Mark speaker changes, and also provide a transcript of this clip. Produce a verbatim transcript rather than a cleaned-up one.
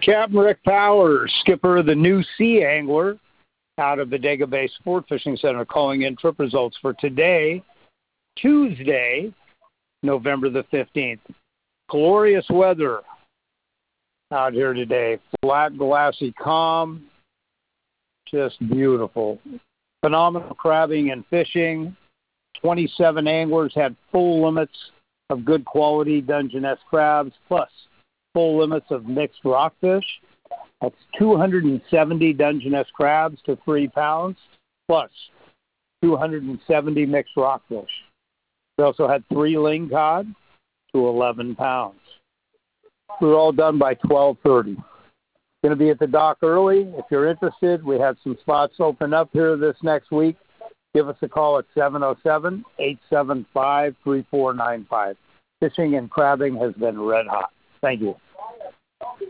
Speaker 1: Captain Rick Powers, skipper of the New Sea Angler out of Bodega Bay Sport Fishing Center, calling in trip results for today, Tuesday, November the fifteenth. Glorious weather out here today. Flat, glassy, calm, just beautiful. Phenomenal crabbing and fishing. twenty-seven anglers had full limits of good quality Dungeness crabs, plus full limits of mixed rockfish. That's two hundred seventy Dungeness crabs to three pounds, plus two hundred seventy mixed rockfish. We also had three lingcod to eleven pounds. We were all done by twelve thirty. Going to be at the dock early. If you're interested, we have some spots open up here this next week. Give us a call at seven oh seven, eight seven five, three four nine five. Fishing and crabbing has been red hot. Thank you.